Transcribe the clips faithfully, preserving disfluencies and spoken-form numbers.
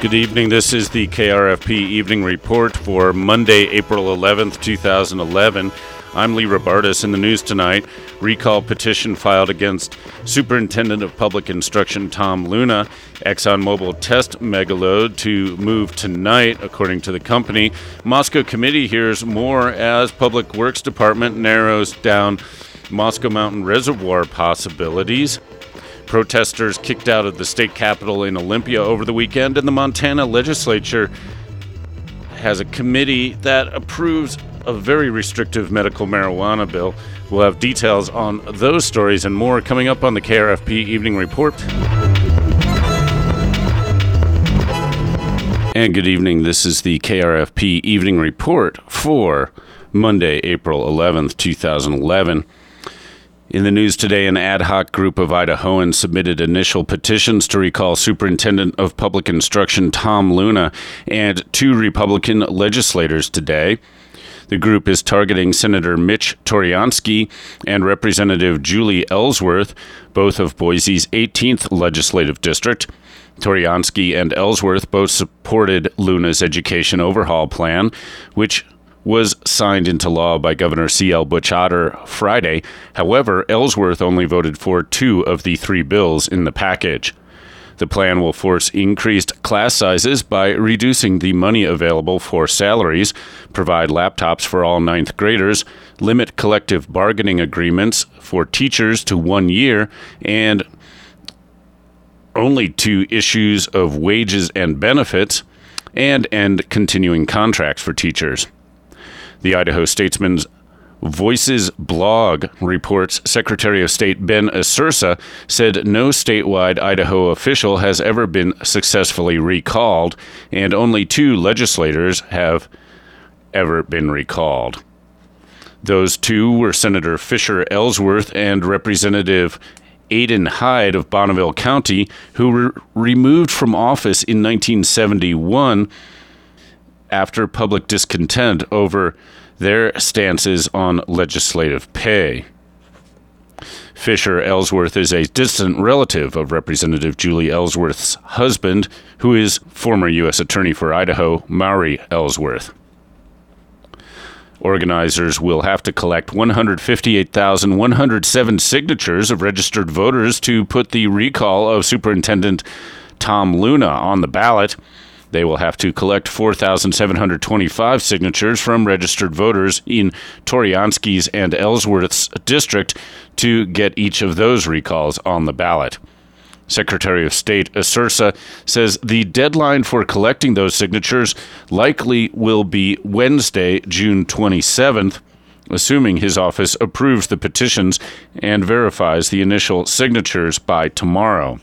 Good evening. This is the K R F P Evening Report for Monday, April eleventh, twenty eleven. I'm Lee Robartis. In the news tonight, recall petition filed against Superintendent of Public Instruction Tom Luna. ExxonMobil test megaload to move tonight, according to the company. Moscow committee hears more as Public Works Department narrows down Moscow Mountain Reservoir possibilities. Protesters kicked out of the state capitol in Olympia over the weekend, and the Montana legislature has a committee that approves a very restrictive medical marijuana bill. We'll have details on those stories and more coming up on the K R F P Evening Report. And good evening. This is the K R F P Evening Report for Monday, April eleventh, twenty eleven. In the news today, an ad hoc group of Idahoans submitted initial petitions to recall Superintendent of Public Instruction Tom Luna and two Republican legislators today. The group is targeting Senator Mitch Toryansky and Representative Julie Ellsworth, both of Boise's eighteenth legislative district. Toryansky and Ellsworth both supported Luna's education overhaul plan, which was signed into law by Governor C L Butch Otter Friday. However, Ellsworth only voted for two of the three bills in the package. The plan will force increased class sizes by reducing the money available for salaries, provide laptops for all ninth graders, limit collective bargaining agreements for teachers to one year, and only to issues of wages and benefits, and end continuing contracts for teachers. The Idaho Statesman's Voices blog reports Secretary of State Ben Asursa said no statewide Idaho official has ever been successfully recalled, and only two legislators have ever been recalled. Those two were Senator Fisher Ellsworth and Representative Aidan Hyde of Bonneville County, who were removed from office in nineteen seventy-one after public discontent over their stances on legislative pay. Fisher Ellsworth is a distant relative of Representative Julie Ellsworth's husband, who is former U S Attorney for Idaho, Maury Ellsworth. Organizers will have to collect one hundred fifty-eight thousand one hundred seven signatures of registered voters to put the recall of Superintendent Tom Luna on the ballot. They will have to collect four thousand seven hundred twenty-five signatures from registered voters in Toryansky's and Ellsworth's district to get each of those recalls on the ballot. Secretary of State Asursa says the deadline for collecting those signatures likely will be Wednesday, June twenty-seventh, assuming his office approves the petitions and verifies the initial signatures by tomorrow.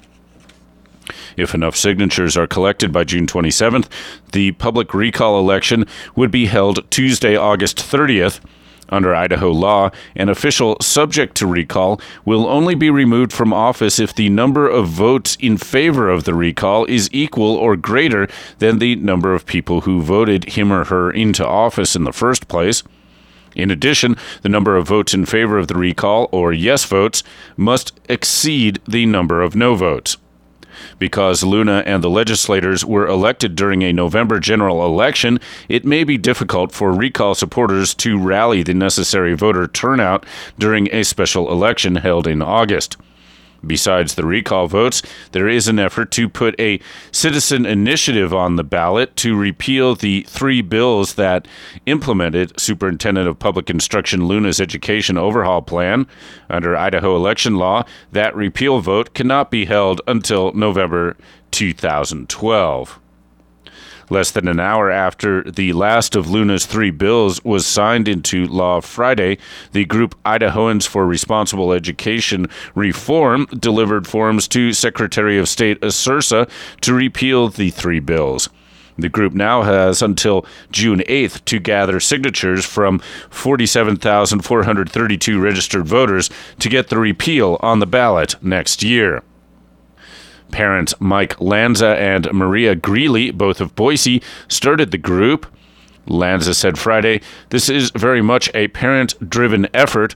If enough signatures are collected by June twenty-seventh, the public recall election would be held Tuesday, August thirtieth. Under Idaho law, an official subject to recall will only be removed from office if the number of votes in favor of the recall is equal or greater than the number of people who voted him or her into office in the first place. In addition, the number of votes in favor of the recall, or yes votes, must exceed the number of no votes. Because Luna and the legislators were elected during a November general election, it may be difficult for recall supporters to rally the necessary voter turnout during a special election held in August. Besides the recall votes, there is an effort to put a citizen initiative on the ballot to repeal the three bills that implemented Superintendent of Public Instruction Luna's education overhaul plan. Under Idaho election law, that repeal vote cannot be held until November two thousand twelve. Less than an hour after the last of Luna's three bills was signed into law Friday, the group Idahoans for Responsible Education Reform delivered forms to Secretary of State Asursa to repeal the three bills. The group now has until June eighth to gather signatures from forty-seven thousand four hundred thirty-two registered voters to get the repeal on the ballot next year. Parents Mike Lanza and Maria Greeley, both of Boise, started the group. Lanza said Friday, "This is very much a parent-driven effort.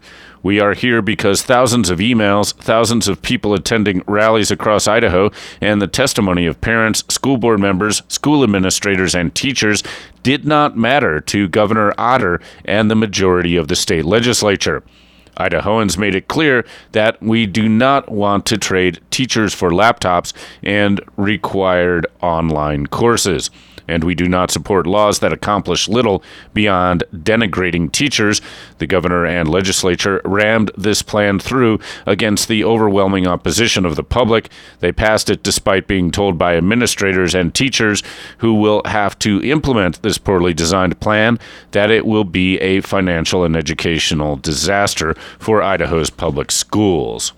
We are here because thousands of emails, thousands of people attending rallies across Idaho, and the testimony of parents, school board members, school administrators, and teachers did not matter to Governor Otter and the majority of the state legislature. Idahoans made it clear that we do not want to trade teachers for laptops and required online courses. And we do not support laws that accomplish little beyond denigrating teachers. The governor and legislature rammed this plan through against the overwhelming opposition of the public. They passed it despite being told by administrators and teachers who will have to implement this poorly designed plan that it will be a financial and educational disaster for Idaho's public schools.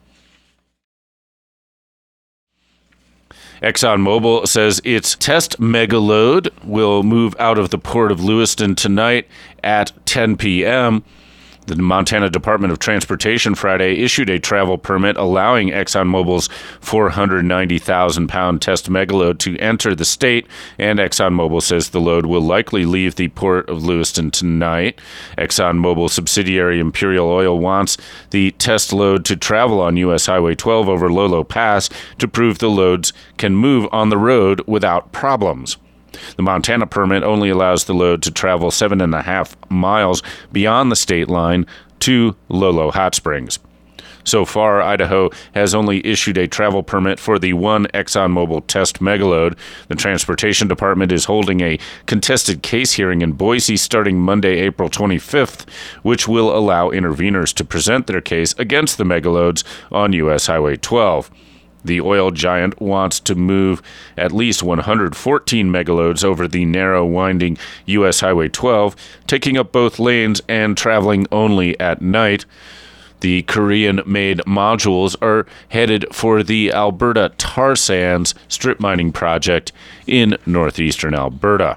ExxonMobil says its test megaload will move out of the port of Lewiston tonight at ten p.m. The Montana Department of Transportation Friday issued a travel permit allowing ExxonMobil's four hundred ninety thousand pound test megaload to enter the state, and ExxonMobil says the load will likely leave the port of Lewiston tonight. ExxonMobil subsidiary Imperial Oil wants the test load to travel on U S Highway twelve over Lolo Pass to prove the loads can move on the road without problems. The Montana permit only allows the load to travel seven and a half miles beyond the state line to Lolo Hot Springs. So far, Idaho has only issued a travel permit for the one ExxonMobil test megaload. The Transportation Department is holding a contested case hearing in Boise starting Monday, April twenty-fifth, which will allow interveners to present their case against the megaloads on U S Highway twelve. The oil giant wants to move at least one hundred fourteen megaloads over the narrow, winding U S Highway twelve, taking up both lanes and traveling only at night. The Korean-made modules are headed for the Alberta tar sands strip mining project in northeastern Alberta.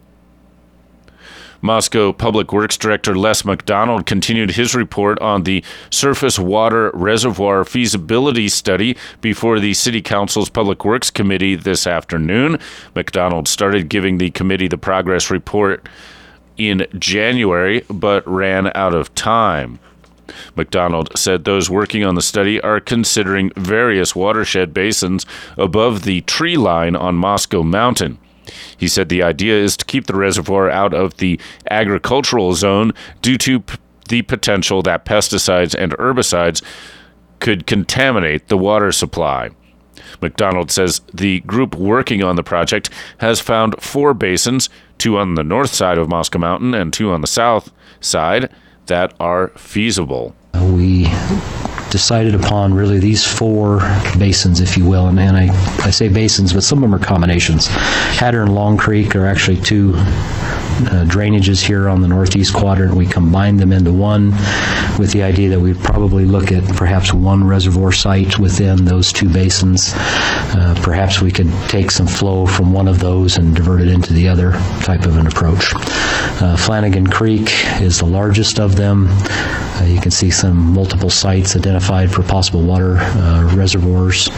Moscow Public Works Director Les McDonald continued his report on the surface water reservoir feasibility study before the City Council's Public Works Committee this afternoon. McDonald started giving the committee the progress report in January, but ran out of time. McDonald said those working on the study are considering various watershed basins above the tree line on Moscow Mountain. He said the idea is to keep the reservoir out of the agricultural zone due to p- the potential that pesticides and herbicides could contaminate the water supply. McDonald says the group working on the project has found four basins, two on the north side of Moscow Mountain and two on the south side, that are feasible. We decided upon really these four basins, if you will, and, and I, I say basins, but some of them are combinations. Hatter and Long Creek are actually two uh, drainages here on the northeast quadrant. We combined them into one with the idea that we'd probably look at perhaps one reservoir site within those two basins. Uh, perhaps we could take some flow from one of those and divert it into the other type of an approach. Uh, Flanagan Creek is the largest of them. Uh, you can see some multiple sites identified for possible water uh, reservoirs.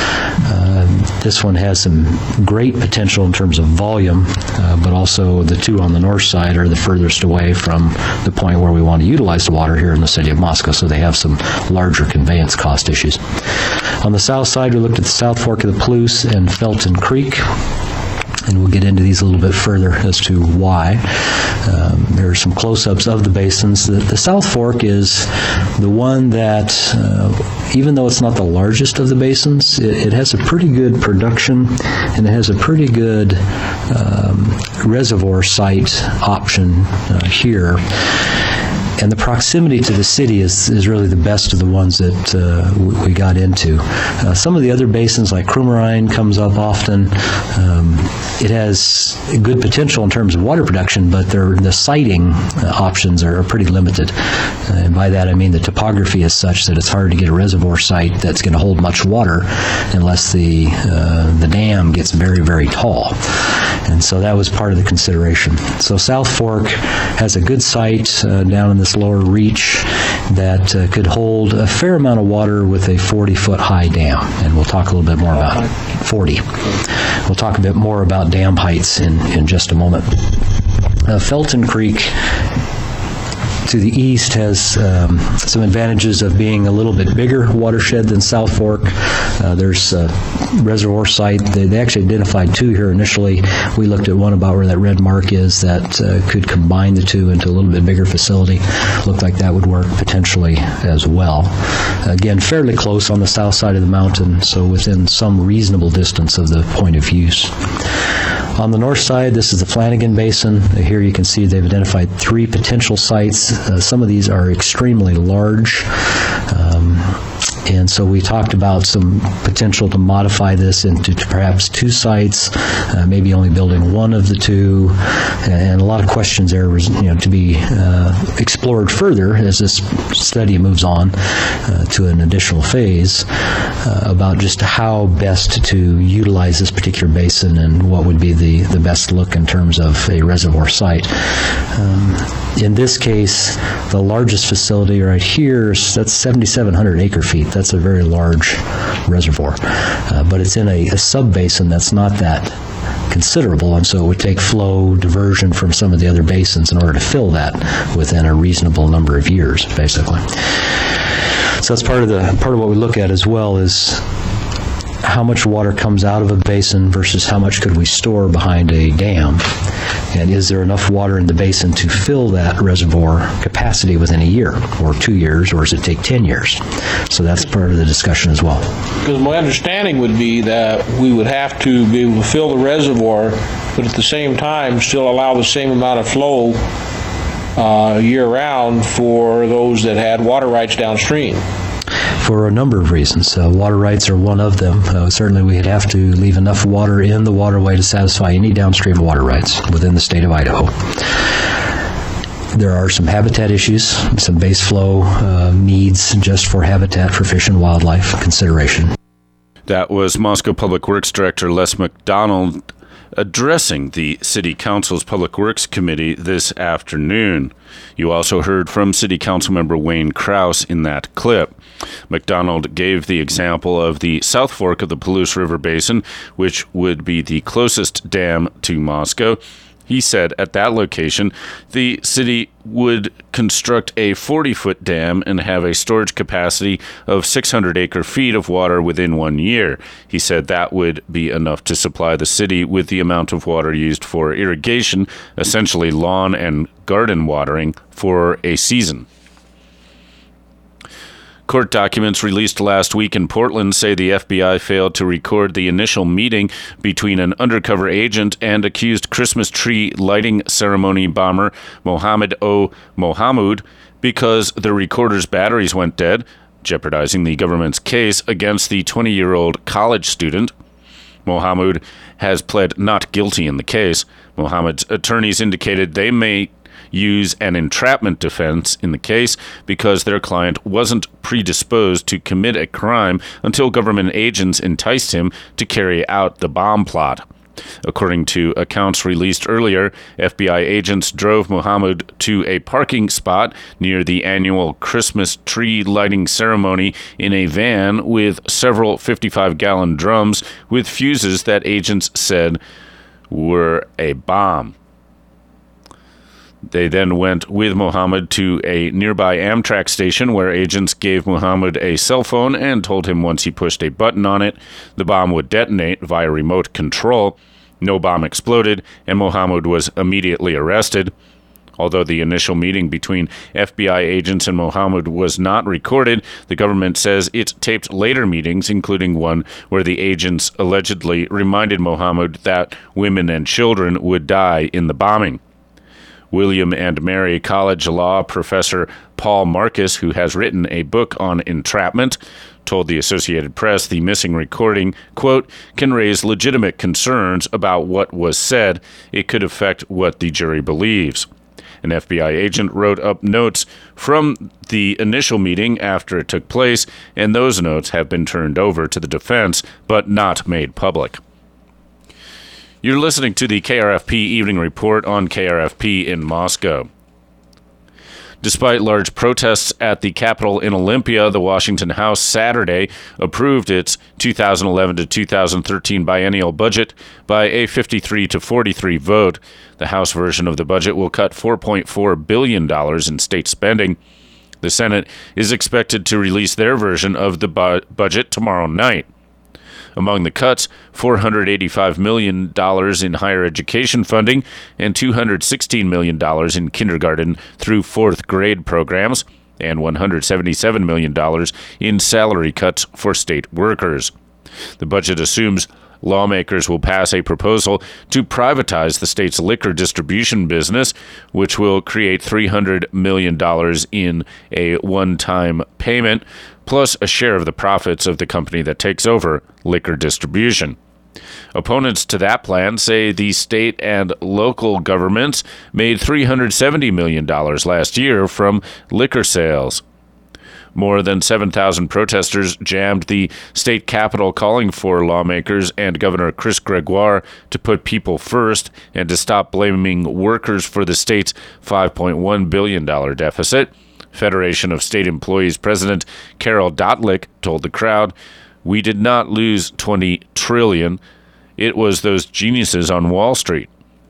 Uh, this one has some great potential in terms of volume, uh, but also the two on the north side are the furthest away from the point where we want to utilize the water here in the city of Moscow, so they have some larger conveyance cost issues. On the south side, we looked at the South Fork of the Palouse and Felton Creek, and we'll get into these a little bit further as to why. Um, there are some close-ups of the basins. The, the South Fork is the one that, uh, even though it's not the largest of the basins, it, it has a pretty good production, and it has a pretty good um, reservoir site option uh, here. And the proximity to the city is, is really the best of the ones that uh, we got into. Uh, some of the other basins, like Krummerine, comes up often. Um, it has good potential in terms of water production, but the siting uh, options are, are pretty limited. Uh, and by that I mean the topography is such that it's hard to get a reservoir site that's going to hold much water unless the uh, the dam gets very, very tall. And so that was part of the consideration. So South Fork has a good site uh, down in this lower reach that uh, could hold a fair amount of water with a forty-foot high dam. And we'll talk a little bit more about it. forty. We'll talk a bit more about dam heights in, in just a moment. Uh, Felton Creek to the east has um, some advantages of being a little bit bigger watershed than South Fork. Uh, there's a reservoir site. They, they actually identified two here initially. We looked at one about where that red mark is that uh, could combine the two into a little bit bigger facility. Looked like that would work potentially as well. Again, fairly close on the south side of the mountain, so within some reasonable distance of the point of use. On the north side, this is the Flanagan Basin. Here you can see they've identified three potential sites. Uh, some of these are extremely large. Um, And so we talked about some potential to modify this into perhaps two sites, uh, maybe only building one of the two, and a lot of questions there was, you know, to be uh, explored further as this study moves on uh, to an additional phase uh, about just how best to utilize this particular basin and what would be the, the best look in terms of a reservoir site. Um, in this case, the largest facility right here, that's seventy-seven hundred acre feet. That's a very large reservoir, uh, but it's in a, a sub-basin that's not that considerable, and so it would take flow diversion from some of the other basins in order to fill that within a reasonable number of years, basically. So that's part of the part of what we look at as well is how much water comes out of a basin versus how much could we store behind a dam, and is there enough water in the basin to fill that reservoir capacity within a year or two years, or does it take ten years? So that's part of the discussion as well. Because my understanding would be that we would have to be able to fill the reservoir, but at the same time still allow the same amount of flow uh, year-round for those that had water rights downstream. For a number of reasons. Uh, water rights are one of them. Uh, certainly we'd have to leave enough water in the waterway to satisfy any downstream water rights within the state of Idaho. There are some habitat issues, some base flow uh, needs just for habitat for fish and wildlife consideration. That was Moscow Public Works Director Les McDonald addressing the City Council's Public Works Committee this afternoon. You also heard from City Council member Wayne Krause in that clip. McDonald gave the example of the South Fork of the Palouse River Basin, which would be the closest dam to Moscow. He said at that location, the city would construct a forty-foot dam and have a storage capacity of six hundred acre feet of water within one year. He said that would be enough to supply the city with the amount of water used for irrigation, essentially lawn and garden watering, for a season. Court documents released last week in Portland say the F B I failed to record the initial meeting between an undercover agent and accused Christmas tree lighting ceremony bomber Mohammed O. Mohamud because the recorder's batteries went dead, jeopardizing the government's case against the twenty-year-old college student. Mohamud has pled not guilty in the case. Mohammed's attorneys indicated they may use an entrapment defense in the case because their client wasn't predisposed to commit a crime until government agents enticed him to carry out the bomb plot. According to accounts released earlier, F B I agents drove Mohammed to a parking spot near the annual Christmas tree lighting ceremony in a van with several fifty-five gallon drums with fuses that agents said were a bomb. They then went with Mohammed to a nearby Amtrak station where agents gave Mohammed a cell phone and told him once he pushed a button on it, the bomb would detonate via remote control. No bomb exploded, and Mohammed was immediately arrested. Although the initial meeting between F B I agents and Mohammed was not recorded, the government says it taped later meetings, including one where the agents allegedly reminded Mohammed that women and children would die in the bombing. William and Mary College law professor Paul Marcus, who has written a book on entrapment, told the Associated Press the missing recording, quote, can raise legitimate concerns about what was said. It could affect what the jury believes. An F B I agent wrote up notes from the initial meeting after it took place, and those notes have been turned over to the defense, but not made public. You're listening to the K R F P Evening Report on K R F P in Moscow. Despite large protests at the Capitol in Olympia, the Washington House Saturday approved its two thousand eleven to two thousand thirteen biennial budget by a fifty-three to forty-three vote. The House version of the budget will cut four point four billion dollars in state spending. The Senate is expected to release their version of the bu- budget tomorrow night. Among the cuts, four hundred eighty-five million dollars in higher education funding and two hundred sixteen million dollars in kindergarten through fourth grade programs, and one hundred seventy-seven million dollars in salary cuts for state workers. The budget assumes lawmakers will pass a proposal to privatize the state's liquor distribution business, which will create three hundred million dollars in a one-time payment, plus a share of the profits of the company that takes over liquor distribution. Opponents to that plan say the state and local governments made three hundred seventy million dollars last year from liquor sales. More than seven thousand protesters jammed the state capitol, calling for lawmakers and Governor Chris Gregoire to put people first and to stop blaming workers for the state's five point one billion dollars deficit. Federation of State Employees President Carol Dotlick told the crowd, "We did not lose twenty trillion dollars. It was those geniuses on Wall Street."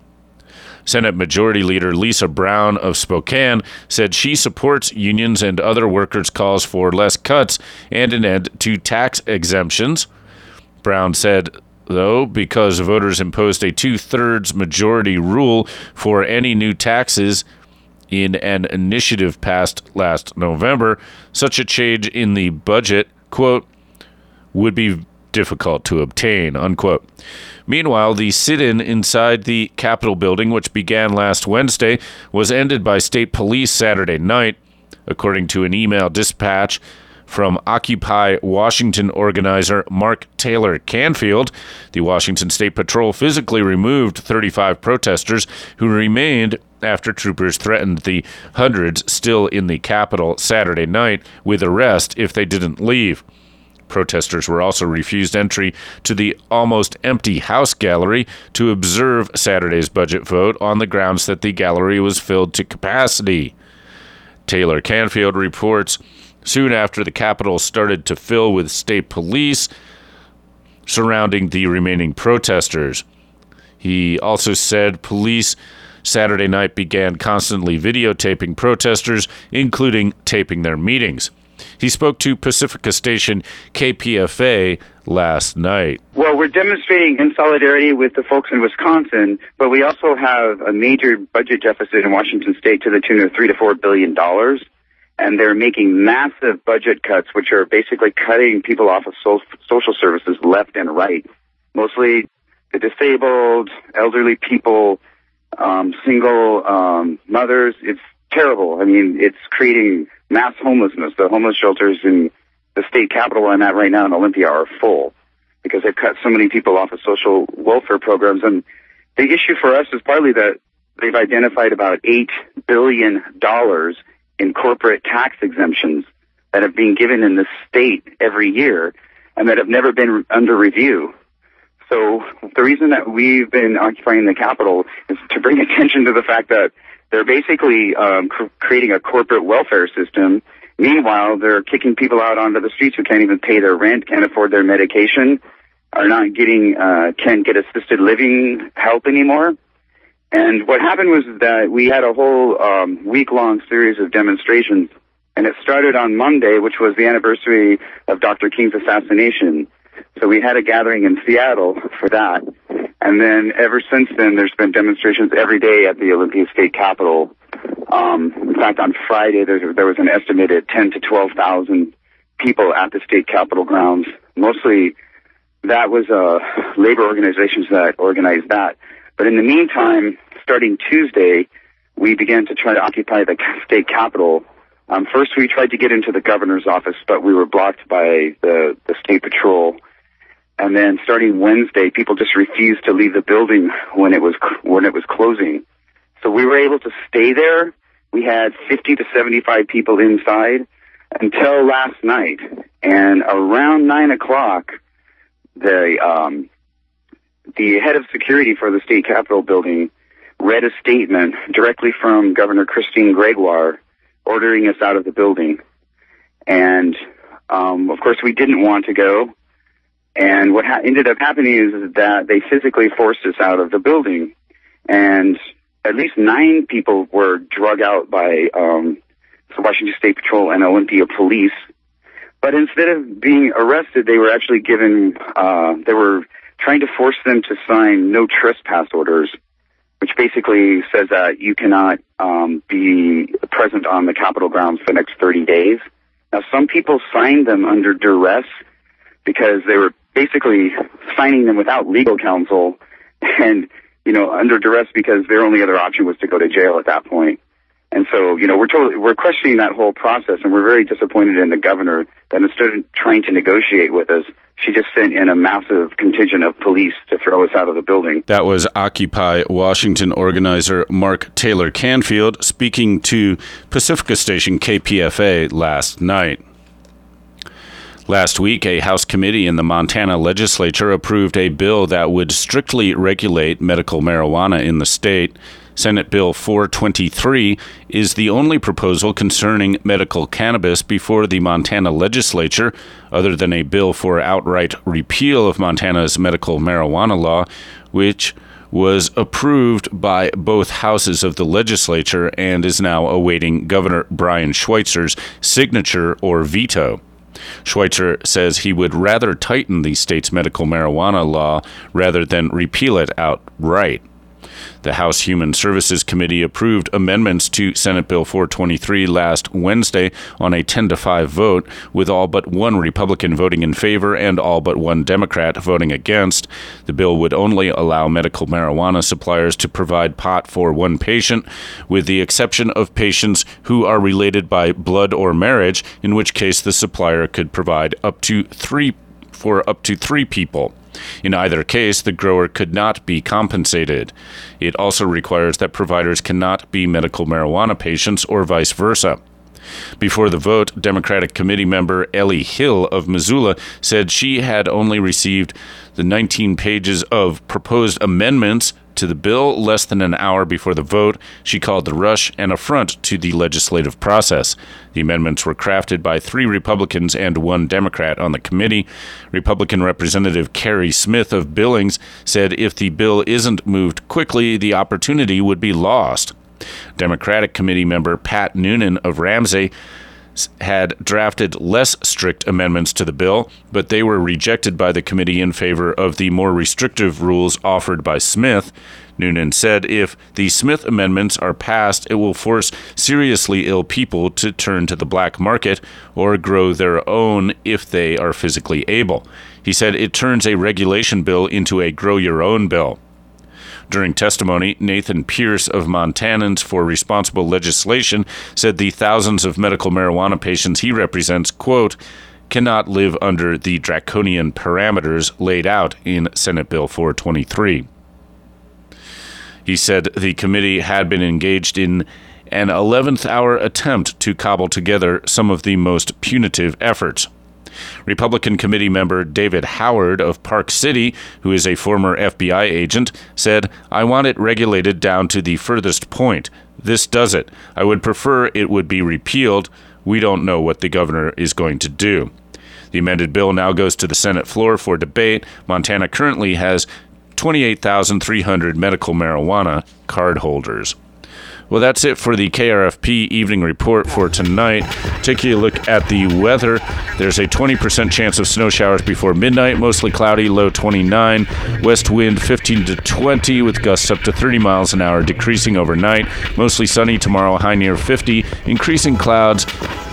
Senate Majority Leader Lisa Brown of Spokane said she supports unions and other workers' calls for less cuts and an end to tax exemptions. Brown said, though, because voters imposed a two-thirds majority rule for any new taxes in an initiative passed last November, such a change in the budget, quote, would be difficult to obtain, unquote. Meanwhile, the sit-in inside the Capitol building, which began last Wednesday, was ended by state police Saturday night. According to an email dispatch from Occupy Washington organizer Mark Taylor Canfield, the Washington State Patrol physically removed thirty-five protesters who remained after troopers threatened the hundreds still in the Capitol Saturday night with arrest if they didn't leave. Protesters were also refused entry to the almost empty House gallery to observe Saturday's budget vote on the grounds that the gallery was filled to capacity. Taylor Canfield reports soon after the Capitol started to fill with state police surrounding the remaining protesters. He also said police Saturday night began constantly videotaping protesters, including taping their meetings. He spoke to Pacifica station K P F A last night. Well, we're demonstrating in solidarity with the folks in Wisconsin, but we also have a major budget deficit in Washington state to the tune of three to four billion dollars, and they're making massive budget cuts, which are basically cutting people off of so- social services left and right, mostly the disabled, elderly people, um, single um, mothers. It's terrible. I mean, it's creating mass homelessness. The homeless shelters in the state capitol where I'm at right now in Olympia are full because they've cut so many people off of social welfare programs. And the issue for us is partly that they've identified about eight billion dollars in corporate tax exemptions that have been given in the state every year and that have never been under review. So the reason that we've been occupying the Capitol is to bring attention to the fact that they're basically um, cr- creating a corporate welfare system. Meanwhile, they're kicking people out onto the streets who can't even pay their rent, can't afford their medication, are not getting, uh, can't get assisted living help anymore. And what happened was that we had a whole um, week-long series of demonstrations, and it started on Monday, which was the anniversary of Doctor King's assassination. So we had a gathering in Seattle for that. And then ever since then, there's been demonstrations every day at the Olympia State Capitol. Um, in fact, on Friday, there, there was an estimated ten to twelve thousand people at the state capitol grounds. Mostly that was uh, labor organizations that organized that. But in the meantime, starting Tuesday, we began to try to occupy the state capitol. Um, first, we tried to get into the governor's office, but we were blocked by the, the state patrol. And then starting Wednesday, people just refused to leave the building when it was when it was closing. So we were able to stay there. We had fifty to seventy-five people inside until last night. And around nine o'clock, the um, the head of security for the state capitol building read a statement directly from Governor Christine Gregoire, ordering us out of the building. And, um, of course, we didn't want to go. And what ha- ended up happening is that they physically forced us out of the building. And at least nine people were drug out by um, the Washington State Patrol and Olympia Police. But instead of being arrested, they were actually given, uh, they were trying to force them to sign no trespass orders, which basically says that you cannot um, be present on the Capitol grounds for the next thirty days. Now, some people signed them under duress because they were basically signing them without legal counsel and, you know, under duress because their only other option was to go to jail at that point. And so, you know, we're totally, we're questioning that whole process, and we're very disappointed in the governor that instead of trying to negotiate with us, she just sent in a massive contingent of police to throw us out of the building. That was Occupy Washington organizer Mark Taylor Canfield speaking to Pacifica station K P F A last night. Last week, a House committee in the Montana legislature approved a bill that would strictly regulate medical marijuana in the state. Senate Bill four twenty-three is the only proposal concerning medical cannabis before the Montana legislature, other than a bill for outright repeal of Montana's medical marijuana law, which was approved by both houses of the legislature and is now awaiting Governor Brian Schweitzer's signature or veto. Schweitzer says he would rather tighten the state's medical marijuana law rather than repeal it outright. The House Human Services Committee approved amendments to Senate Bill four twenty-three last Wednesday on a ten to five vote, with all but one Republican voting in favor and all but one Democrat voting against. The bill would only allow medical marijuana suppliers to provide pot for one patient, with the exception of patients who are related by blood or marriage, in which case the supplier could provide up to three for up to three people. In either case, the grower could not be compensated. It also requires that providers cannot be medical marijuana patients or vice versa. Before the vote, Democratic committee member Ellie Hill of Missoula said she had only received the nineteen pages of proposed amendments to the bill less than an hour before the vote. She called the rush an affront to the legislative process. The amendments were crafted by three Republicans and one Democrat on the committee. Republican Representative Carrie Smith of Billings said if the bill isn't moved quickly, the opportunity would be lost. Democratic committee member Pat Noonan of Ramsey had drafted less strict amendments to the bill, but they were rejected by the committee in favor of the more restrictive rules offered by Smith. Noonan said if the Smith amendments are passed, it will force seriously ill people to turn to the black market or grow their own if they are physically able. He said it turns a regulation bill into a grow-your-own bill. During testimony, Nathan Pierce of Montanans for Responsible Legislation said the thousands of medical marijuana patients he represents, quote, cannot live under the draconian parameters laid out in Senate Bill four twenty-three. He said the committee had been engaged in an eleventh hour attempt to cobble together some of the most punitive efforts. Republican committee member David Howard of Park City, who is a former F B I agent, said, I want it regulated down to the furthest point. This does it. I would prefer it would be repealed. We don't know what the governor is going to do. The amended bill now goes to the Senate floor for debate. Montana currently has twenty-eight thousand three hundred medical marijuana card holders. Well, that's it for the K R F P Evening Report for tonight. Taking a look at the weather, there's a twenty percent chance of snow showers before midnight, mostly cloudy, low twenty-nine. West wind fifteen to twenty with gusts up to thirty miles an hour, decreasing overnight. Mostly sunny tomorrow, high near fifty. Increasing clouds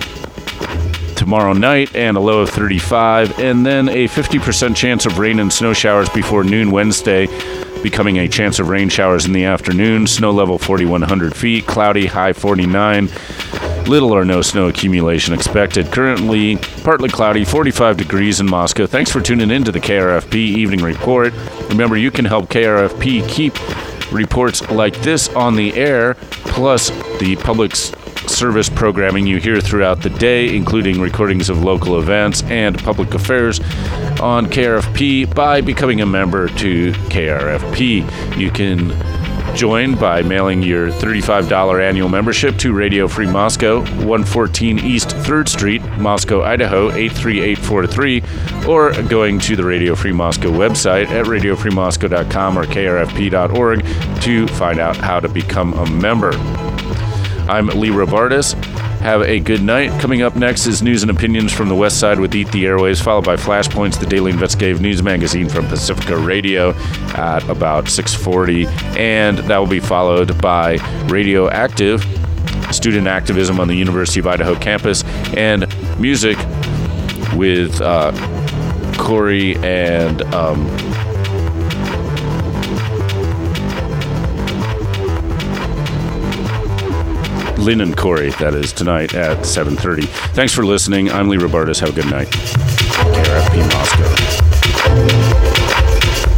tomorrow night and a low of thirty-five. And then a fifty percent chance of rain and snow showers before noon Wednesday, becoming a chance of rain showers in the afternoon. Snow level forty-one hundred feet, cloudy, high forty-nine. Little or no snow accumulation expected. Currently partly cloudy, forty-five degrees in Moscow. Thanks for tuning in to the K R F P Evening Report. Remember, you can help K R F P keep reports like this on the air, plus the public service programming you hear throughout the day, including recordings of local events and public affairs on K R F P, by becoming a member to K R F P. You can join by mailing your thirty-five dollars annual membership to Radio Free Moscow, one fourteen East third Street, Moscow, Idaho, eight three eight four three, or going to the Radio Free Moscow website at radio free moscow dot com or k r f p dot org to find out how to become a member. I'm Lee Robartis. Have a good night. Coming up next is news and opinions from the West Side with Eat the Airwaves, followed by Flashpoints, the daily investigative news magazine from Pacifica Radio at about six forty. And that will be followed by Radioactive, student activism on the University of Idaho campus, and music with uh, Corey and... Um, Lynn and Corey, that is, tonight at seven thirty. Thanks for listening. I'm Lee Robartis. Have a good night. K R F P Moscow.